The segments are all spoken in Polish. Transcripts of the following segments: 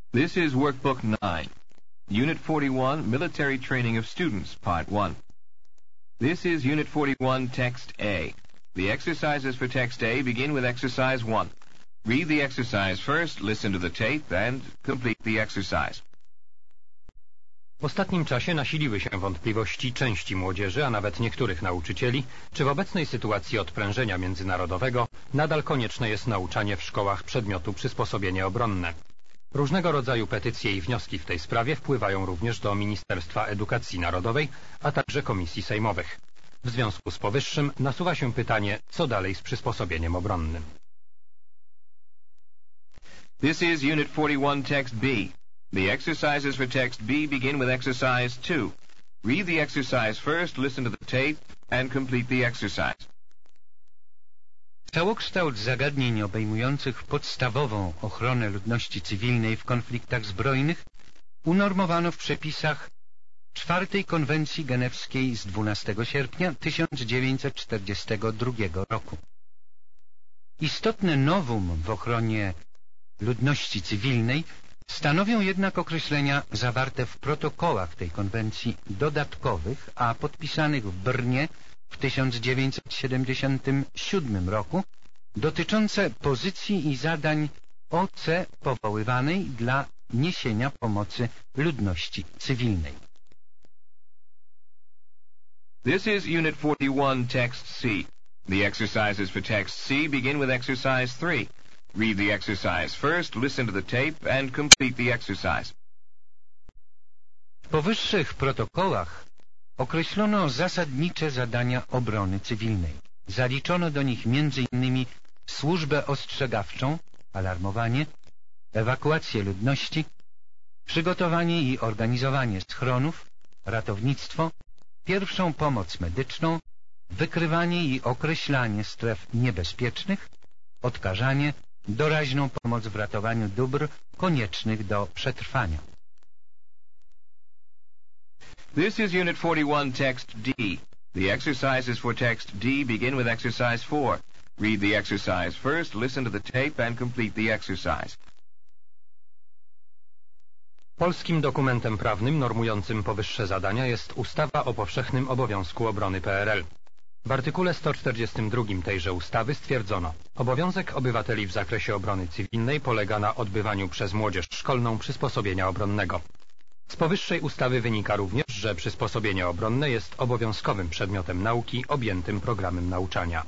This is Workbook 9, Unit 41, Military Training of Students, Part 1. This is Unit 41, Text A. The exercises for Text A begin with Exercise 1. Read the exercise first, listen to the tape, and complete the exercise. W ostatnim czasie nasiliły się wątpliwości części młodzieży, a nawet niektórych nauczycieli, czy w obecnej sytuacji odprężenia międzynarodowego nadal konieczne jest nauczanie w szkołach przedmiotu przysposobienie obronne. Różnego rodzaju petycje i wnioski w tej sprawie wpływają również do Ministerstwa Edukacji Narodowej, a także komisji sejmowych. W związku z powyższym nasuwa się pytanie, co dalej z przysposobieniem obronnym. This is Unit 41, Text B. The exercises for Text B begin with Exercise 2. Read the exercise first, listen to the tape, and complete the exercise. Całokształt zagadnień obejmujących podstawową ochronę ludności cywilnej w konfliktach zbrojnych unormowano w przepisach czwartej konwencji genewskiej z 12 sierpnia 1942 roku. Istotne novum w ochronie ludności cywilnej stanowią jednak określenia zawarte w protokołach tej konwencji dodatkowych, a podpisanych w Brnie w 1977 roku, dotyczące pozycji i zadań OC powoływanej dla niesienia pomocy ludności cywilnej. This is Unit 41, Text C. The exercises for Text C begin with Exercise 3. Read the exercise first, listen to the tape, and complete the exercise. W powyższych protokołach określono zasadnicze zadania obrony cywilnej. Zaliczono do nich m.in. służbę ostrzegawczą, alarmowanie, ewakuację ludności, przygotowanie i organizowanie schronów, ratownictwo, pierwszą pomoc medyczną, wykrywanie i określanie stref niebezpiecznych, odkażanie, doraźną pomoc w ratowaniu dóbr koniecznych do przetrwania. This is Unit 41, Text D. The exercises for Text D begin with Exercise 4. Read the exercise first, listen to the tape, and complete the exercise. Polskim dokumentem prawnym normującym powyższe zadania jest Ustawa o powszechnym obowiązku obrony PRL. W artykule 142 tejże ustawy stwierdzono: obowiązek obywateli w zakresie obrony cywilnej polega na odbywaniu przez młodzież szkolną przysposobienia obronnego. Z powyższej ustawy wynika również, że przysposobienie obronne jest obowiązkowym przedmiotem nauki objętym programem nauczania.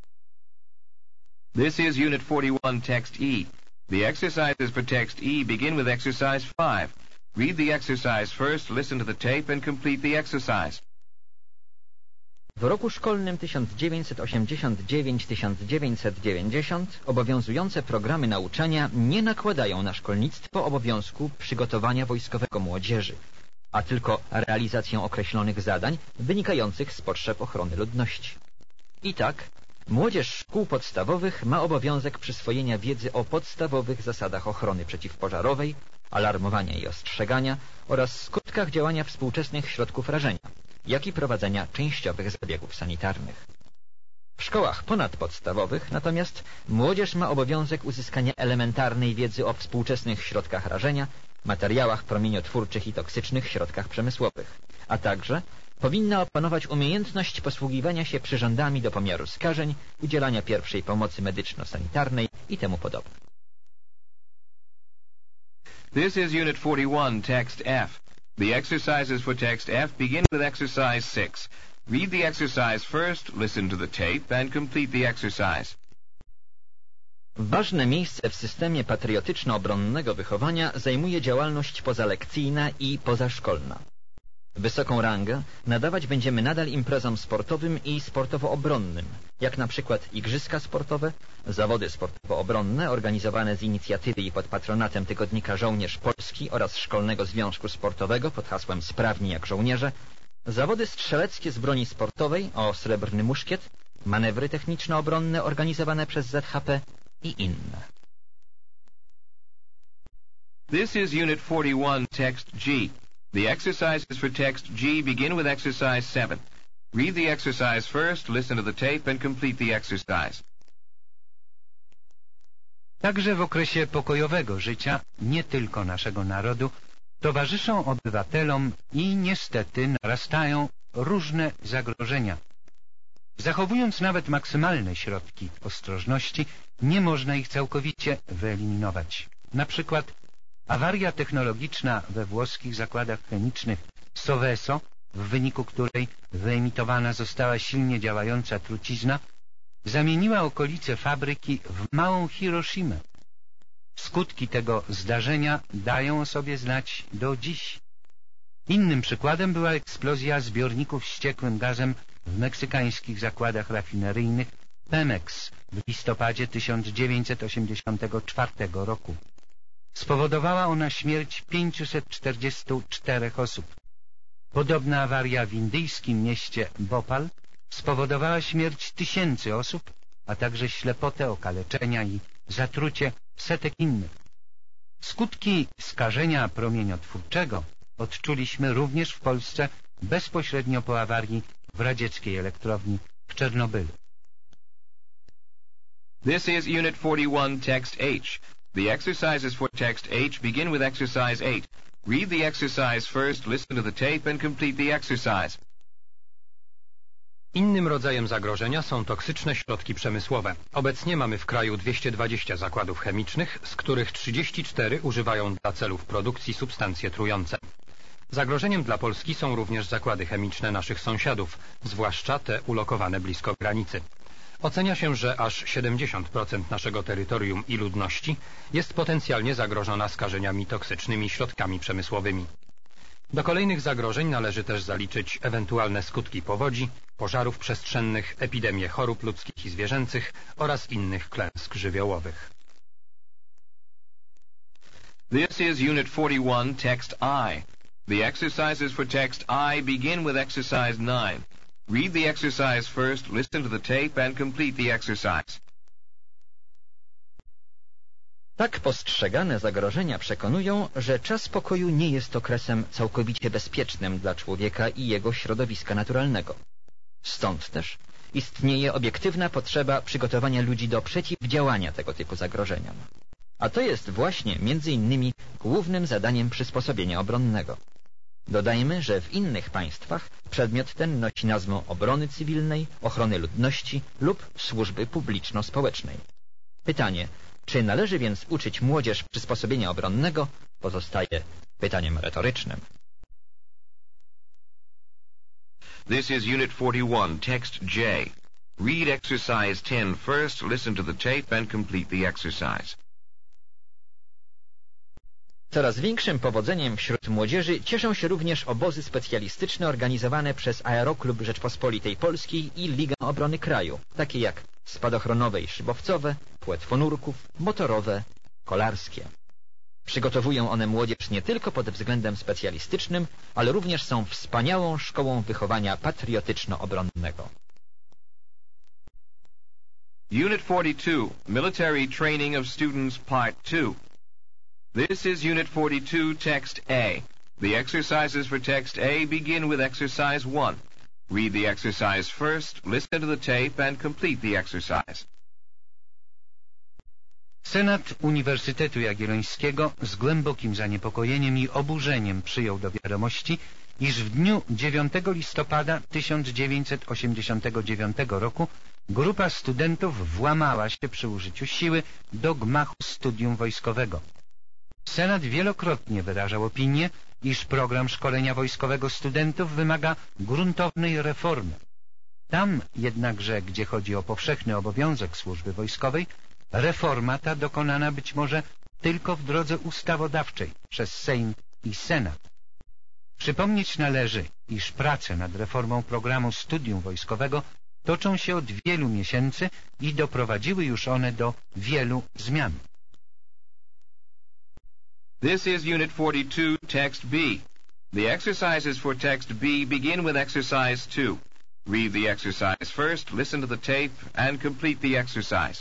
This is Unit 41, Text E. The exercises for Text E begin with Exercise 5. Read the exercise first, listen to the tape, and complete the exercise. W roku szkolnym 1989-1990 obowiązujące programy nauczania nie nakładają na szkolnictwo obowiązku przygotowania wojskowego młodzieży, a tylko realizację określonych zadań wynikających z potrzeb ochrony ludności. I tak, młodzież szkół podstawowych ma obowiązek przyswojenia wiedzy o podstawowych zasadach ochrony przeciwpożarowej, alarmowania i ostrzegania oraz skutkach działania współczesnych środków rażenia, jak i prowadzenia częściowych zabiegów sanitarnych. W szkołach ponadpodstawowych natomiast młodzież ma obowiązek uzyskania elementarnej wiedzy o współczesnych środkach rażenia, materiałach promieniotwórczych i toksycznych środkach przemysłowych, a także powinna opanować umiejętność posługiwania się przyrządami do pomiaru skażeń, udzielania pierwszej pomocy medyczno-sanitarnej i temu podobne. This is Unit 41, Text F. The exercises for Text F begin with Exercise 6. Read the exercise first, listen to the tape, and complete the exercise. Ważne miejsce w systemie patriotyczno-obronnego wychowania zajmuje działalność pozalekcyjna i pozaszkolna. Wysoką rangę nadawać będziemy nadal imprezom sportowym i sportowo-obronnym, jak na przykład igrzyska sportowe, zawody sportowo-obronne organizowane z inicjatywy i pod patronatem tygodnika Żołnierz Polski oraz Szkolnego Związku Sportowego pod hasłem Sprawni jak żołnierze, zawody strzeleckie z broni sportowej o srebrny muszkiet, manewry techniczno-obronne organizowane przez ZHP i inne. This is Unit 41, Text G. The exercises for Text G begin with Exercise 7. Read the exercise first, listen to the tape, and complete the exercise. Także w okresie pokojowego życia, nie tylko naszego narodu, towarzyszą obywatelom i niestety narastają różne zagrożenia. Zachowując nawet maksymalne środki ostrożności, nie można ich całkowicie wyeliminować. Na przykład awaria technologiczna we włoskich zakładach chemicznych Seveso, w wyniku której wyemitowana została silnie działająca trucizna, zamieniła okolice fabryki w małą Hiroshimę. Skutki tego zdarzenia dają o sobie znać do dziś. Innym przykładem była eksplozja zbiorników z ciekłym gazem w meksykańskich zakładach rafineryjnych Pemex w listopadzie 1984 roku. Spowodowała ona śmierć 544 osób. Podobna awaria w indyjskim mieście Bhopal spowodowała śmierć tysięcy osób, a także ślepotę, okaleczenia i zatrucie setek innych. Skutki skażenia promieniotwórczego odczuliśmy również w Polsce bezpośrednio po awarii w radzieckiej elektrowni w Czernobylu. This is Unit 41, Text H. The exercises for Text H begin with Exercise 8. Read the exercise first, listen to the tape, and complete the exercise. Innym rodzajem zagrożenia są toksyczne środki przemysłowe. Obecnie mamy w kraju 220 zakładów chemicznych, z których 34 używają dla celów produkcji substancje trujące. Zagrożeniem dla Polski są również zakłady chemiczne naszych sąsiadów, zwłaszcza te ulokowane blisko granicy. Ocenia się, że aż 70% naszego terytorium i ludności jest potencjalnie zagrożona skażeniami toksycznymi środkami przemysłowymi. Do kolejnych zagrożeń należy też zaliczyć ewentualne skutki powodzi, pożarów przestrzennych, epidemie chorób ludzkich i zwierzęcych oraz innych klęsk żywiołowych. This is Unit 41, Text I. The exercises for Text I begin with Exercise 9. Read the exercise first, listen to the tape, and complete the exercise. Tak postrzegane zagrożenia przekonują, że czas pokoju nie jest okresem całkowicie bezpiecznym dla człowieka i jego środowiska naturalnego. Stąd też istnieje obiektywna potrzeba przygotowania ludzi do przeciwdziałania tego typu zagrożeniom. A to jest właśnie między innymi głównym zadaniem przysposobienia obronnego. Dodajmy, że w innych państwach przedmiot ten nosi nazwę obrony cywilnej, ochrony ludności lub służby publiczno-społecznej. Pytanie, czy należy więc uczyć młodzież przysposobienia obronnego, pozostaje pytaniem retorycznym. This is Unit 41, Text J. Read Exercise 10 first, listen to the tape, and complete the exercise. Coraz większym powodzeniem wśród młodzieży cieszą się również obozy specjalistyczne organizowane przez Aeroklub Rzeczpospolitej Polskiej i Ligę Obrony Kraju, takie jak spadochronowe i szybowcowe, płetwonurków, motorowe, kolarskie. Przygotowują one młodzież nie tylko pod względem specjalistycznym, ale również są wspaniałą szkołą wychowania patriotyczno-obronnego. Unit 42, Military Training of Students, Part 2. This is Unit 42, Text A. The exercises for Text A begin with Exercise 1. Read the exercise first, listen to the tape, and complete the exercise. Senat Uniwersytetu Jagiellońskiego z głębokim zaniepokojeniem i oburzeniem przyjął do wiadomości, iż w dniu 9 listopada 1989 roku grupa studentów włamała się przy użyciu siły do gmachu studium wojskowego. Senat wielokrotnie wyrażał opinię, iż program szkolenia wojskowego studentów wymaga gruntownej reformy. Tam jednakże, gdzie chodzi o powszechny obowiązek służby wojskowej, reforma ta dokonana być może tylko w drodze ustawodawczej przez Sejm i Senat. Przypomnieć należy, iż prace nad reformą programu studium wojskowego toczą się od wielu miesięcy i doprowadziły już one do wielu zmian. This is Unit 42, Text B. The exercises for Text B begin with Exercise 2. Read the exercise first, listen to the tape, and complete the exercise.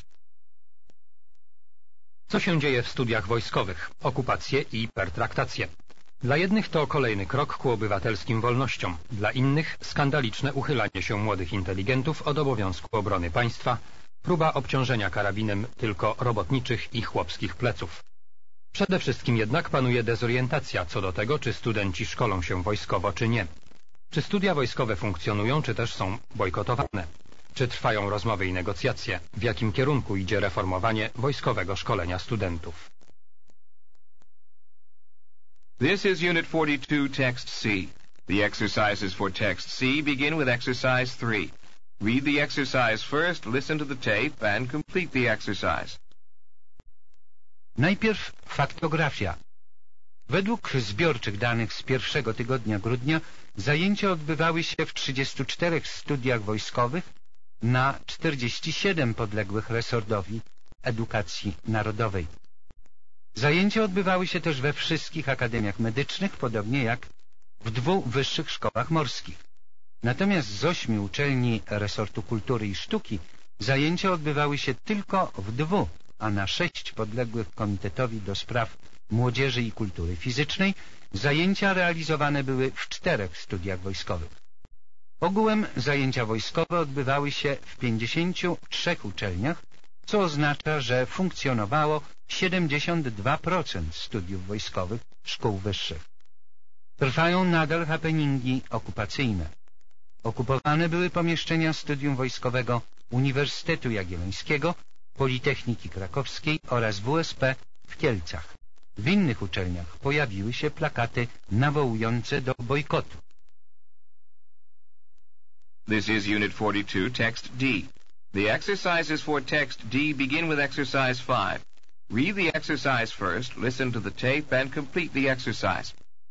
Co się dzieje w studiach wojskowych? Okupacje i pertraktacje. Dla jednych to kolejny krok ku obywatelskim wolnościom, dla innych skandaliczne uchylanie się młodych inteligentów od obowiązku obrony państwa, próba obciążenia karabinem tylko robotniczych i chłopskich pleców. Przede wszystkim jednak panuje dezorientacja co do tego, czy studenci szkolą się wojskowo, czy nie. Czy studia wojskowe funkcjonują, czy też są bojkotowane? Czy trwają rozmowy i negocjacje? W jakim kierunku idzie reformowanie wojskowego szkolenia studentów? This is Unit 42, Text C. The exercises for Text C begin with Exercise 3. Read the exercise first, listen to the tape, and complete the exercise. Najpierw faktografia. Według zbiorczych danych z pierwszego tygodnia grudnia zajęcia odbywały się w 34 studiach wojskowych na 47 podległych resortowi edukacji narodowej. Zajęcia odbywały się też we wszystkich akademiach medycznych, podobnie jak w 2 wyższych szkołach morskich. Natomiast z 8 uczelni resortu kultury i sztuki zajęcia odbywały się tylko w 2, a na 6 podległych Komitetowi do Spraw Młodzieży i Kultury Fizycznej zajęcia realizowane były w 4 studiach wojskowych. Ogółem zajęcia wojskowe odbywały się w 53 uczelniach, co oznacza, że funkcjonowało 72% studiów wojskowych szkół wyższych. Trwają nadal happeningi okupacyjne. Okupowane były pomieszczenia Studium Wojskowego Uniwersytetu Jagiellońskiego, Politechniki Krakowskiej oraz WSP w Kielcach. W innych uczelniach pojawiły się plakaty nawołujące do bojkotu. This is Unit 42, Text D. The exercises for Text D begin with Exercise 5. Read the exercise first, listen to the tape, and complete the exercise.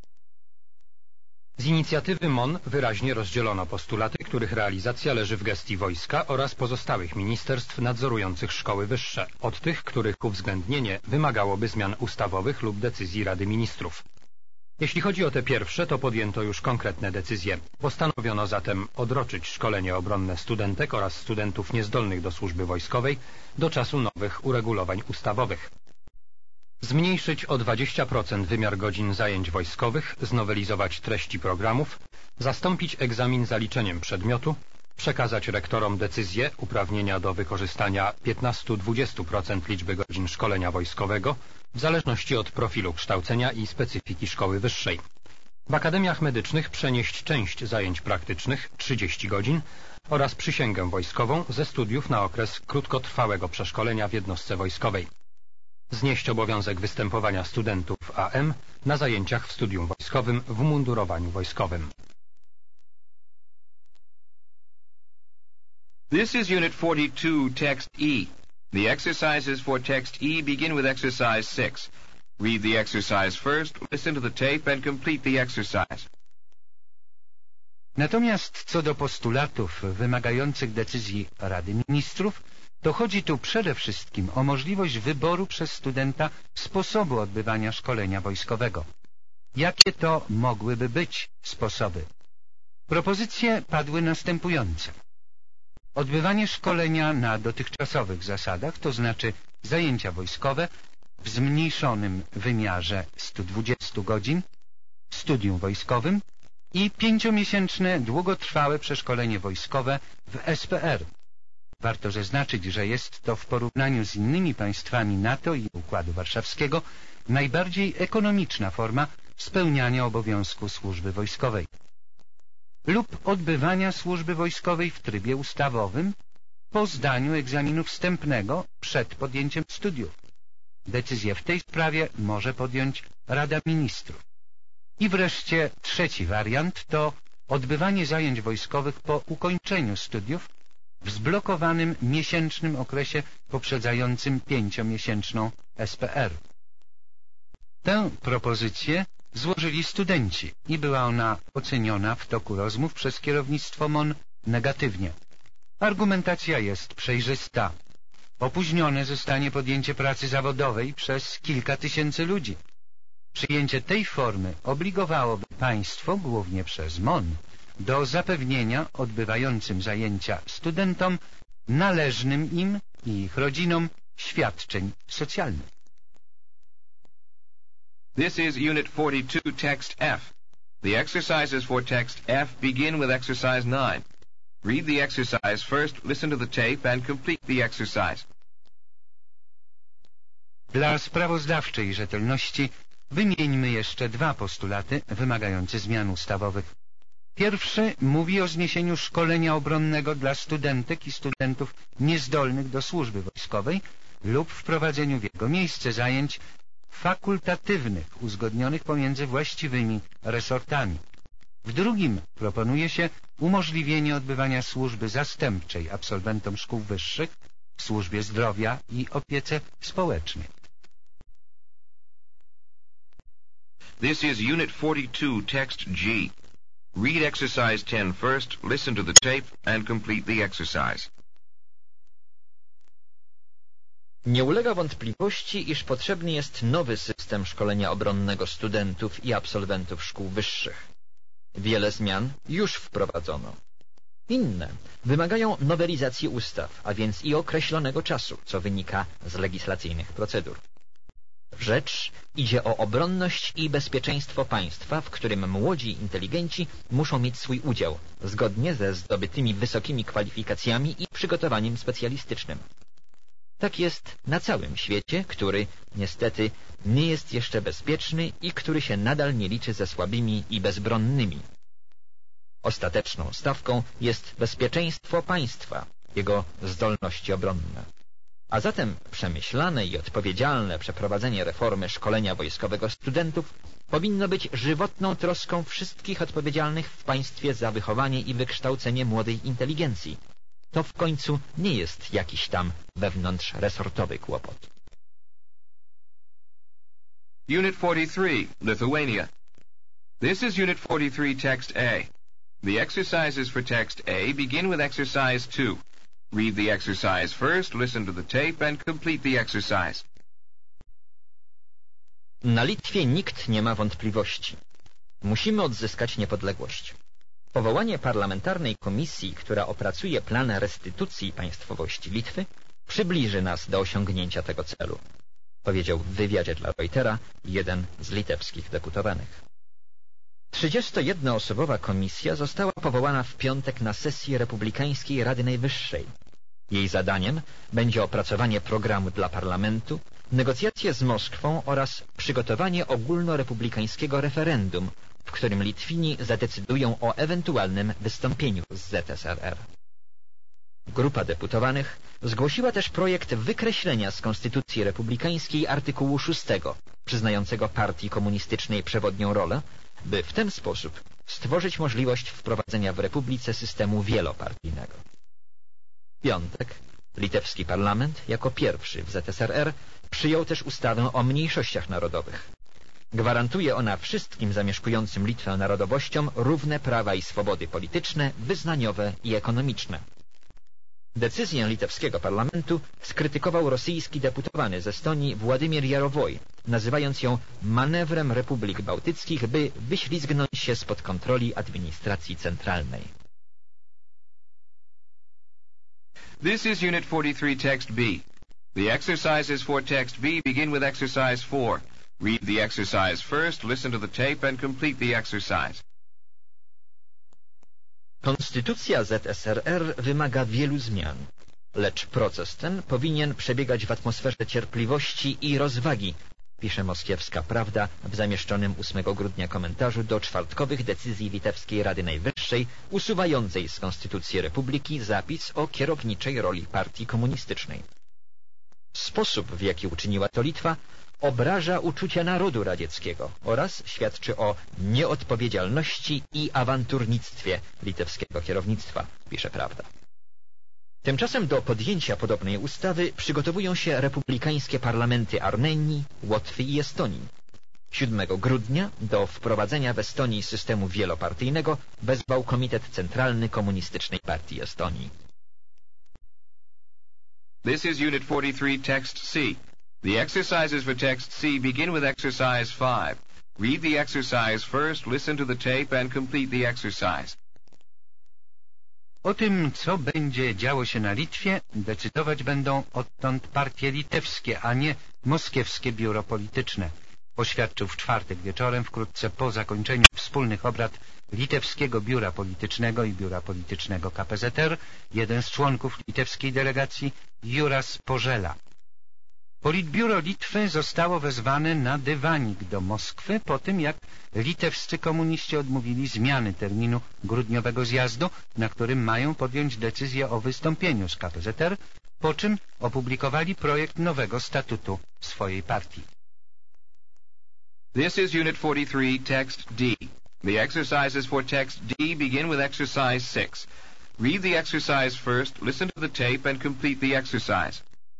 Z inicjatywy MON wyraźnie rozdzielono postulaty, których realizacja leży w gestii wojska oraz pozostałych ministerstw nadzorujących szkoły wyższe, od tych, których uwzględnienie wymagałoby zmian ustawowych lub decyzji Rady Ministrów. Jeśli chodzi o te pierwsze, to podjęto już konkretne decyzje. Postanowiono zatem odroczyć szkolenie obronne studentek oraz studentów niezdolnych do służby wojskowej do czasu nowych uregulowań ustawowych. Zmniejszyć o 20% wymiar godzin zajęć wojskowych, znowelizować treści programów, zastąpić egzamin zaliczeniem przedmiotu, przekazać rektorom decyzję uprawnienia do wykorzystania 15-20% liczby godzin szkolenia wojskowego w zależności od profilu kształcenia i specyfiki szkoły wyższej. W akademiach medycznych przenieść część zajęć praktycznych 30 godzin oraz przysięgę wojskową ze studiów na okres krótkotrwałego przeszkolenia w jednostce wojskowej. Znieść obowiązek występowania studentów AM na zajęciach w studium wojskowym w umundurowaniu wojskowym. This is Unit 42, Text E. The exercises for Text E begin with Exercise 6. Read the exercise first, listen to the tape, and complete the exercise. Natomiast co do postulatów wymagających decyzji Rady Ministrów, to chodzi tu przede wszystkim o możliwość wyboru przez studenta sposobu odbywania szkolenia wojskowego. Jakie to mogłyby być sposoby? Propozycje padły następujące. Odbywanie szkolenia na dotychczasowych zasadach, to znaczy zajęcia wojskowe w zmniejszonym wymiarze 120 godzin w studium wojskowym i 5-miesięczne długotrwałe przeszkolenie wojskowe w SPR. Warto zaznaczyć, że jest to w porównaniu z innymi państwami NATO i Układu Warszawskiego najbardziej ekonomiczna forma spełniania obowiązku służby wojskowej. Lub odbywania służby wojskowej w trybie ustawowym po zdaniu egzaminu wstępnego przed podjęciem studiów. Decyzję w tej sprawie może podjąć Rada Ministrów. I wreszcie trzeci wariant to odbywanie zajęć wojskowych po ukończeniu studiów w zblokowanym miesięcznym okresie poprzedzającym 5-miesięczną SPR. Tę propozycję złożyli studenci i była ona oceniona w toku rozmów przez kierownictwo MON negatywnie. Argumentacja jest przejrzysta. Opóźnione zostanie podjęcie pracy zawodowej przez kilka tysięcy ludzi. Przyjęcie tej formy obligowałoby państwo, głównie przez MON, do zapewnienia odbywającym zajęcia studentom należnym im i ich rodzinom świadczeń socjalnych. This is Unit 42, Text F. The exercises for Text F begin with Exercise 9. Read the exercise first, listen to the tape, and complete the exercise. Dla sprawozdawczej rzetelności wymieńmy jeszcze dwa postulaty wymagające zmian ustawowych. Pierwszy mówi o zniesieniu szkolenia obronnego dla studentek i studentów niezdolnych do służby wojskowej lub wprowadzeniu w jego miejsce zajęć fakultatywnych, uzgodnionych pomiędzy właściwymi resortami. W drugim proponuje się umożliwienie odbywania służby zastępczej absolwentom szkół wyższych w służbie zdrowia i opiece społecznej. This is Unit 42, Text G. Read exercise 10 first, listen to the tape, and complete the exercise. Nie ulega wątpliwości, iż potrzebny jest nowy system szkolenia obronnego studentów i absolwentów szkół wyższych. Wiele zmian już wprowadzono. Inne wymagają nowelizacji ustaw, a więc i określonego czasu, co wynika z legislacyjnych procedur. Rzecz idzie o obronność i bezpieczeństwo państwa, w którym młodzi inteligenci muszą mieć swój udział, zgodnie ze zdobytymi wysokimi kwalifikacjami i przygotowaniem specjalistycznym. Tak jest na całym świecie, który niestety nie jest jeszcze bezpieczny i który się nadal nie liczy ze słabymi i bezbronnymi. Ostateczną stawką jest bezpieczeństwo państwa, jego zdolności obronne. A zatem przemyślane i odpowiedzialne przeprowadzenie reformy szkolenia wojskowego studentów powinno być żywotną troską wszystkich odpowiedzialnych w państwie za wychowanie i wykształcenie młodej inteligencji. To w końcu nie jest jakiś tam wewnątrzresortowy kłopot. Unit 43, Lithuania. This is Unit 43, Text A. The exercises for Text A begin with exercise 2. Read the exercise first, listen to the tape, and complete the exercise. Na Litwie nikt nie ma wątpliwości. Musimy odzyskać niepodległość. Powołanie parlamentarnej komisji, która opracuje plan restytucji państwowości Litwy, przybliży nas do osiągnięcia tego celu, powiedział w wywiadzie dla Reutera jeden z litewskich deputowanych. 31-osobowa komisja została powołana w piątek na sesji Republikańskiej Rady Najwyższej. Jej zadaniem będzie opracowanie programu dla parlamentu, negocjacje z Moskwą oraz przygotowanie ogólnorepublikańskiego referendum, w którym Litwini zadecydują o ewentualnym wystąpieniu z ZSRR. Grupa deputowanych zgłosiła też projekt wykreślenia z Konstytucji Republikańskiej artykułu 6, przyznającego partii komunistycznej przewodnią rolę, by w ten sposób stworzyć możliwość wprowadzenia w republice systemu wielopartyjnego. W piątek litewski parlament jako pierwszy w ZSRR przyjął też ustawę o mniejszościach narodowych. Gwarantuje ona wszystkim zamieszkującym Litwę narodowościom równe prawa i swobody polityczne, wyznaniowe i ekonomiczne. Decyzję litewskiego parlamentu skrytykował rosyjski deputowany z Estonii Władimir Jarowoj, nazywając ją manewrem republik bałtyckich, by wyślizgnąć się spod kontroli administracji centralnej. This is Unit 43, Text B. The exercises for Text B begin with exercise 4. Read the exercise first, listen to the tape, and complete the exercise. Konstytucja ZSRR wymaga wielu zmian, lecz proces ten powinien przebiegać w atmosferze cierpliwości i rozwagi, pisze Moskiewska Prawda w zamieszczonym 8 grudnia komentarzu do czwartkowych decyzji Litewskiej Rady Najwyższej usuwającej z Konstytucji Republiki zapis o kierowniczej roli partii komunistycznej. Sposób, w jaki uczyniła to Litwa, obraża uczucia narodu radzieckiego oraz świadczy o nieodpowiedzialności i awanturnictwie litewskiego kierownictwa, pisze Prawda. Tymczasem do podjęcia podobnej ustawy przygotowują się republikańskie parlamenty Armenii, Łotwy i Estonii. 7 grudnia do wprowadzenia w Estonii systemu wielopartyjnego wezwał Komitet Centralny Komunistycznej Partii Estonii. This is Unit 43, Text C. The exercises for Text C begin with exercise 5. Read the exercise first, listen to the tape, and complete the exercise. O tym, co będzie działo się na Litwie, decydować będą odtąd partie litewskie, a nie moskiewskie biuro polityczne. oświadczył w czwartek wieczorem, wkrótce po zakończeniu wspólnych obrad Litewskiego Biura Politycznego i Biura Politycznego KPZR, jeden z członków litewskiej delegacji, Juras Pożela. Politbiuro Litwy zostało wezwane na dywanik do Moskwy po tym, jak litewscy komuniści odmówili zmiany terminu grudniowego zjazdu, na którym mają podjąć decyzję o wystąpieniu z KPZR, po czym opublikowali projekt nowego statutu swojej partii. This is Unit 43, Text D. The exercises for Text D begin with Exercise 6. Read the exercise first, listen to the tape, and complete the exercise.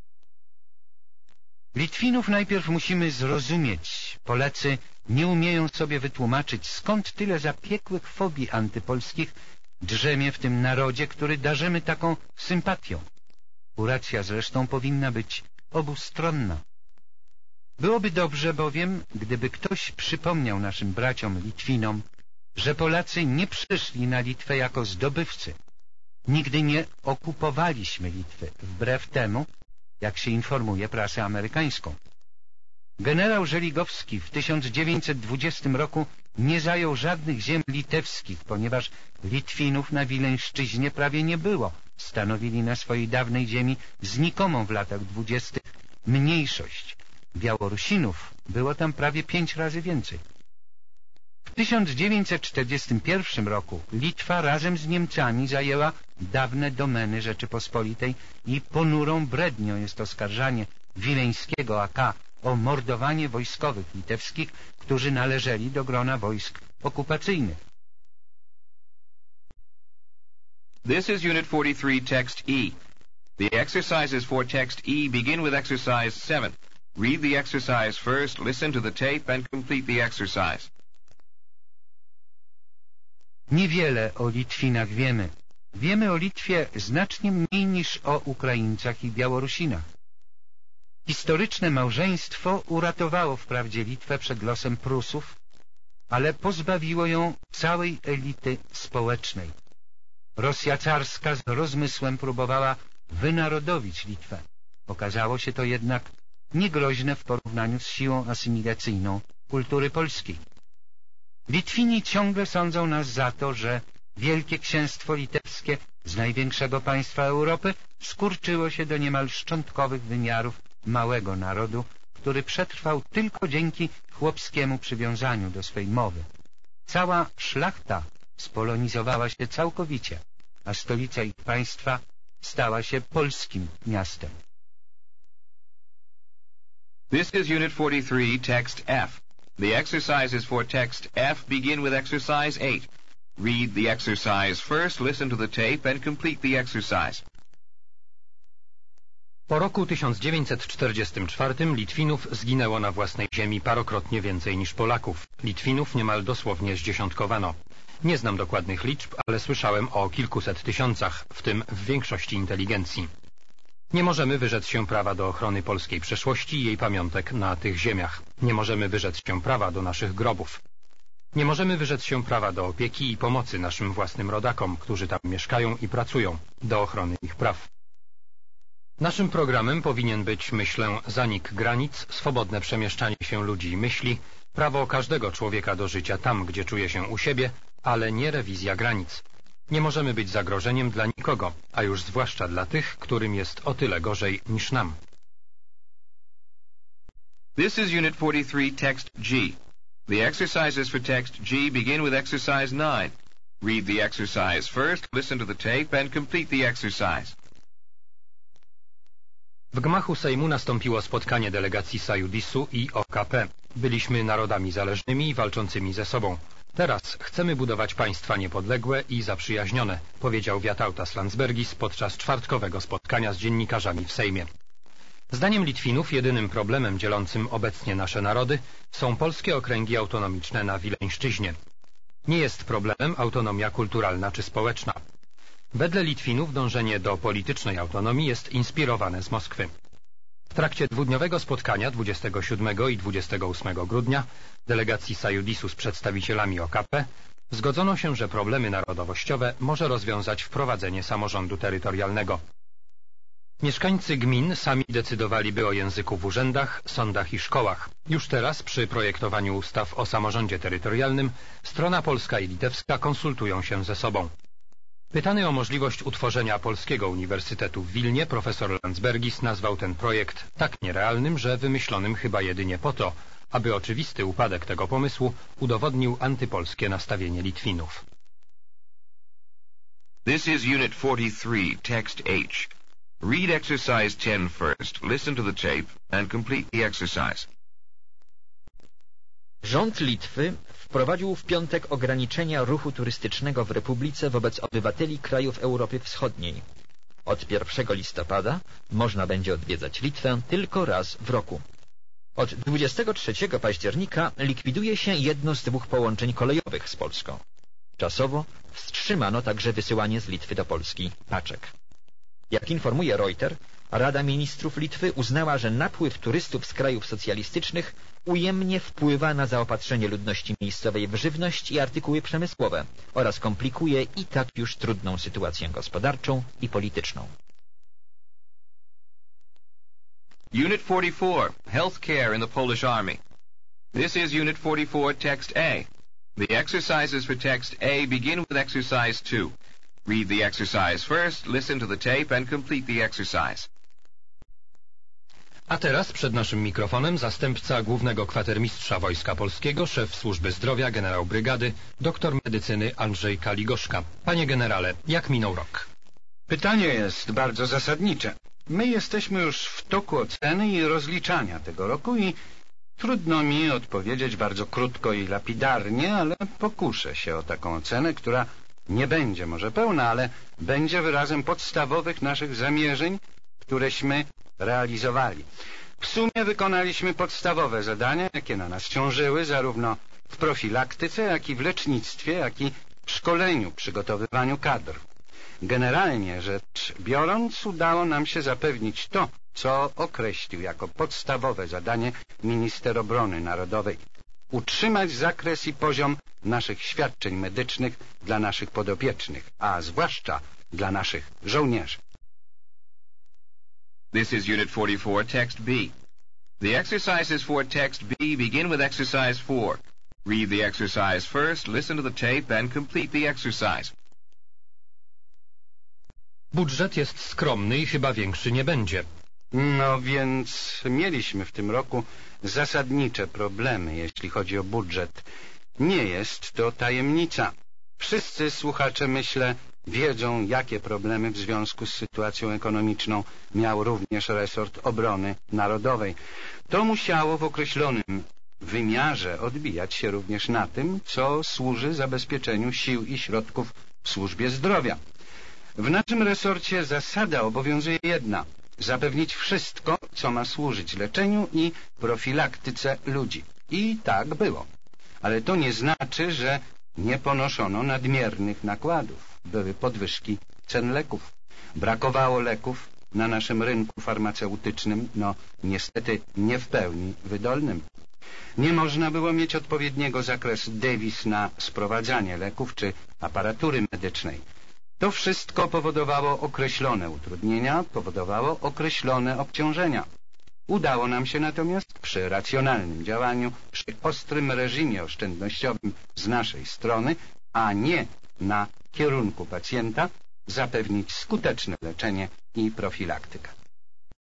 Litwinów najpierw musimy zrozumieć. Polacy nie umieją sobie wytłumaczyć, skąd tyle zapiekłych fobii antypolskich drzemie w tym narodzie, który darzymy taką sympatią. Kuracja zresztą powinna być obustronna. Byłoby dobrze bowiem, gdyby ktoś przypomniał naszym braciom Litwinom, że Polacy nie przyszli na Litwę jako zdobywcy. Nigdy nie okupowaliśmy Litwy, wbrew temu, jak się informuje prasę amerykańską. Generał Żeligowski w 1920 roku nie zajął żadnych ziem litewskich, ponieważ Litwinów na Wileńszczyźnie prawie nie było. Stanowili na swojej dawnej ziemi znikomą w latach 20. mniejszość. Białorusinów było tam prawie 5 razy więcej. W 1941 roku Litwa razem z Niemcami zajęła dawne domeny Rzeczypospolitej i ponurą brednią jest oskarżanie Wileńskiego AK o mordowanie wojskowych litewskich, którzy należeli do grona wojsk okupacyjnych. This is Unit 43, Text E. The exercises for Text E begin with Exercise 7. Read the exercise first, listen to the tape, and complete the exercise. Niewiele o Litwinach wiemy. Wiemy o Litwie znacznie mniej niż o Ukraińcach i Białorusinach. Historyczne małżeństwo uratowało wprawdzie Litwę przed losem Prusów, ale pozbawiło ją całej elity społecznej. Rosja carska z rozmysłem próbowała wynarodowić Litwę. Okazało się to jednak niegroźne w porównaniu z siłą asymilacyjną kultury polskiej. Litwini ciągle sądzą nas za to, że Wielkie Księstwo Litewskie z największego państwa Europy skurczyło się do niemal szczątkowych wymiarów małego narodu, który przetrwał tylko dzięki chłopskiemu przywiązaniu do swej mowy. Cała szlachta spolonizowała się całkowicie, a stolica ich państwa stała się polskim miastem. This is Unit 43, Text F. The exercises for Text F begin with Exercise 8. Read the exercise first, listen to the tape, and complete the exercise. Po roku 1944 Litwinów zginęło na własnej ziemi parokrotnie więcej niż Polaków. Litwinów niemal dosłownie zdziesiątkowano. Nie znam dokładnych liczb, ale słyszałem o kilkuset tysiącach, w tym w większości inteligencji. Nie możemy wyrzec się prawa do ochrony polskiej przeszłości i jej pamiątek na tych ziemiach. Nie możemy wyrzec się prawa do naszych grobów. Nie możemy wyrzec się prawa do opieki i pomocy naszym własnym rodakom, którzy tam mieszkają i pracują, do ochrony ich praw. Naszym programem powinien być, myślę, zanik granic, swobodne przemieszczanie się ludzi i myśli, prawo każdego człowieka do życia tam, gdzie czuje się u siebie, ale nie rewizja granic. Nie możemy być zagrożeniem dla nikogo, a już zwłaszcza dla tych, którym jest o tyle gorzej niż nam. This is Unit 43, Text G. The exercises for Text G begin with Exercise 9. Read the exercise first, listen to the tape, and complete the exercise. W gmachu Sejmu nastąpiło spotkanie delegacji Sajudisu i OKP. Byliśmy narodami zależnymi i walczącymi ze sobą. Teraz chcemy budować państwa niepodległe i zaprzyjaźnione, powiedział Vytautas Landsbergis podczas czwartkowego spotkania z dziennikarzami w Sejmie. Zdaniem Litwinów jedynym problemem dzielącym obecnie nasze narody są polskie okręgi autonomiczne na Wileńszczyźnie. Nie jest problemem autonomia kulturalna czy społeczna. Wedle Litwinów dążenie do politycznej autonomii jest inspirowane z Moskwy. W trakcie dwudniowego spotkania 27 i 28 grudnia delegacji Sajudisu z przedstawicielami OKP zgodzono się, że problemy narodowościowe może rozwiązać wprowadzenie samorządu terytorialnego. Mieszkańcy gmin sami decydowaliby o języku w urzędach, sądach i szkołach. Już teraz przy projektowaniu ustaw o samorządzie terytorialnym strona polska i litewska konsultują się ze sobą. Pytany o możliwość utworzenia Polskiego Uniwersytetu w Wilnie, profesor Landsbergis nazwał ten projekt tak nierealnym, że wymyślonym chyba jedynie po to, aby oczywisty upadek tego pomysłu udowodnił antypolskie nastawienie Litwinów. This is Unit 43, Text H. Read exercise 10 first, listen to the tape, and complete the exercise. Rząd Litwy wprowadził w piątek ograniczenia ruchu turystycznego w Republice wobec obywateli krajów Europy Wschodniej. Od 1 listopada można będzie odwiedzać Litwę tylko raz w roku. Od 23 października likwiduje się jedno z 2 połączeń kolejowych z Polską. Czasowo wstrzymano także wysyłanie z Litwy do Polski paczek. Jak informuje Reuters, Rada Ministrów Litwy uznała, że napływ turystów z krajów socjalistycznych ujemnie wpływa na zaopatrzenie ludności miejscowej w żywność i artykuły przemysłowe oraz komplikuje i tak już trudną sytuację gospodarczą i polityczną. Unit 44, Healthcare in the Polish Army. This is Unit 44, Text A. The exercises for Text A begin with Exercise 2. Read the exercise first, listen to the tape, and complete the exercise. A teraz przed naszym mikrofonem zastępca głównego kwatermistrza Wojska Polskiego, szef Służby Zdrowia, generał brygady, doktor medycyny Andrzej Kaligoszka. Panie generale, jak minął rok? Pytanie jest bardzo zasadnicze. My jesteśmy już w toku oceny i rozliczania tego roku i trudno mi odpowiedzieć bardzo krótko i lapidarnie, ale pokuszę się o taką ocenę, która nie będzie może pełna, ale będzie wyrazem podstawowych naszych zamierzeń, któreśmy realizowali. W sumie wykonaliśmy podstawowe zadania, jakie na nas ciążyły, zarówno w profilaktyce, jak i w lecznictwie, jak i w szkoleniu, przygotowywaniu kadr. Generalnie rzecz biorąc, udało nam się zapewnić to, co określił jako podstawowe zadanie minister obrony narodowej. Utrzymać zakres i poziom naszych świadczeń medycznych dla naszych podopiecznych, a zwłaszcza dla naszych żołnierzy. This is Unit 44, Text B. The exercises for Text B begin with Exercise 4. Read the exercise first, listen to the tape, and complete the exercise. Budżet jest skromny i chyba większy nie będzie. No więc mieliśmy w tym roku zasadnicze problemy, jeśli chodzi o budżet. Nie jest to tajemnica. Wszyscy słuchacze, myślę, wiedzą, jakie problemy w związku z sytuacją ekonomiczną miał również resort obrony narodowej. To musiało w określonym wymiarze odbijać się również na tym, co służy zabezpieczeniu sił i środków w służbie zdrowia. W naszym resorcie zasada obowiązuje jedna: zapewnić wszystko, co ma służyć leczeniu i profilaktyce ludzi. I tak było. Ale to nie znaczy, że nie ponoszono nadmiernych nakładów. Były podwyżki cen leków. Brakowało leków na naszym rynku farmaceutycznym, no niestety nie w pełni wydolnym. Nie można było mieć odpowiedniego zakresu dewiz na sprowadzanie leków czy aparatury medycznej. To wszystko powodowało określone utrudnienia, powodowało określone obciążenia. Udało nam się natomiast przy racjonalnym działaniu, przy ostrym reżimie oszczędnościowym z naszej strony, a nie na kierunku pacjenta, zapewnić skuteczne leczenie i profilaktykę.